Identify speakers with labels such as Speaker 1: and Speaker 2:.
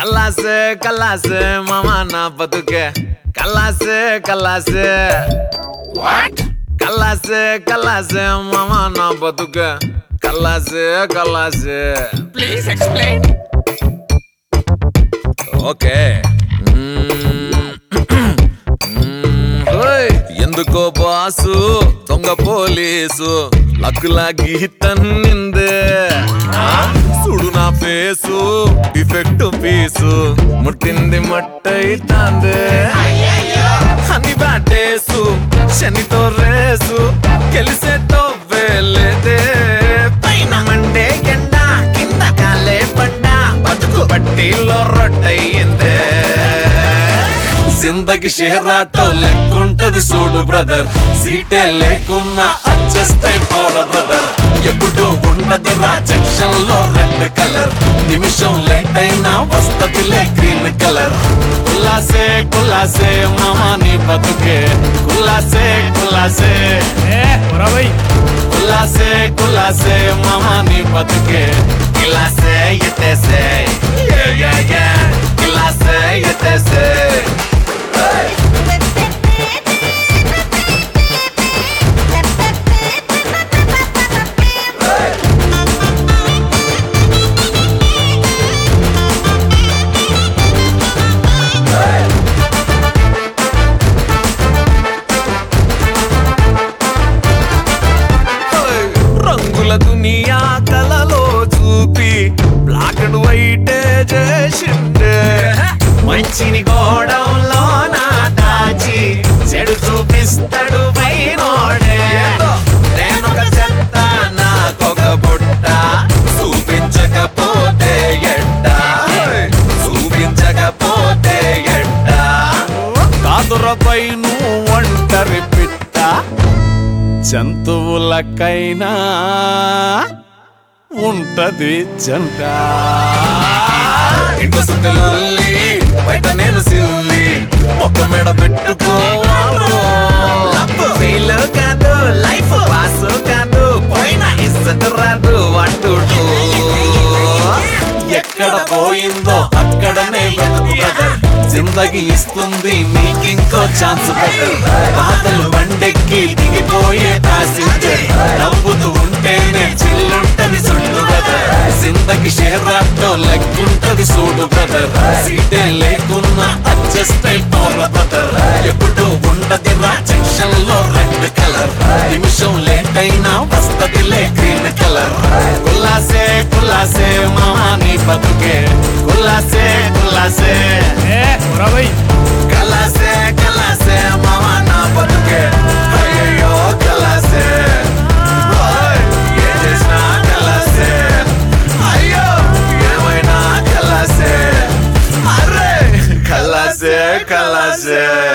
Speaker 1: కల్లాసే కల్లాసే మామా నా బతుకే కల్లాసే కల్లాసే కల్లాసే కల్లాసే మామా నా బతుకే కల్లాసే కల్లాసే
Speaker 2: Please explain.
Speaker 1: ఓకే ఎందుకో బాసు దొంగ పోలీసు లక్కులాగి తన్నిందే చూడు నా ఫేసు డిఫెక్ట్ పీసు ముట్టింది మట్టయితాందే అని బ్యాటేసు శనితో రేసు గెలిసేతో వేలేదే పైన మండే ఎండ కింద కాలే పడ్డ బతుకు బట్టీలో రొట్టయిందే జిందగి షేరాటో లెక్కుంటది చూడు బ్రదర్ సీటే లేకున్నా అడ్జస్ట్ అయిపోరా బ్రదర్ ఎప్పుడు ఉండదు రా జంక్షన్ లో రెడ్ కలర్ నిమిషం లేట్ అయినా వస్తదిలే గ్రీన్ కలర్ కుల్లాసే కుల్లాసే మామా నీ బతుకే కుల్లాసే కుల్లాసే కుల్లాసే కుల్లాసే మామా నీ బతుకే గిలాసే ఎత్తేసే గిలాసే ఎత్తేసే రంగుల దునియా కలలో చూపి బ్లాక్ అండ్ వైట్ చేసిండే మంచిని గోడంలో నా దాచి చెడు చూపిస్తాడు పైనోడే నేనొక చెత్త నాకొక బుట్ట చూపించకపోతే ఎట్ట చూపించకపోతే ఎట్ట కాదురపై నువ్వు ఒంటరి పిట్ట జంతువులకైనా ఉంటది జంట ఇంట్లో సుఖలుల్లి బయట నేను సిల్లి ఒక మెడ పెట్టుకోవాలి ఫీల్ కాదు లైఫ్ పాస్ కాదు పోయిన ఇස්සట రాదు అంటూ ఎక్కడ పోయిందో అక్కడనే వెతుకు బ్రదర్ జిందగీ ఇస్తుంది నీకింకో ఛాన్స్ బెటర్ బాధలు బండెక్కి దిగిపోయే ప్యాసింజర్ నవ్వుతూ ఉంటేనే చిల్లుంటది సుళ్ళు బ్రదర్ జిందగీ షేరాటో లెక్కుంటది చూడు బ్రదర్ సీటే లేకున్నా అడ్జస్ట్ అయిపోరా బ్రదర్ ఎప్పుడు ఉండది రా జంక్షన్ లో రెడ్ కలర్ నిమిషం లేట్ అయినా వస్తదిలే గ్రీన్ కలర్ కుల్లాసే కుల్లాసే మామా నీ బతుకే కుల్లాసే కుల్లాసే కల్లాసే కల్లాసే మామా నా బతుకే అయ్యో కల్లాసే ఏం చేసినా కల్లాసే అయ్యో ఏమైనా కల్లాసే అరే కల్లాసే కల్లాసే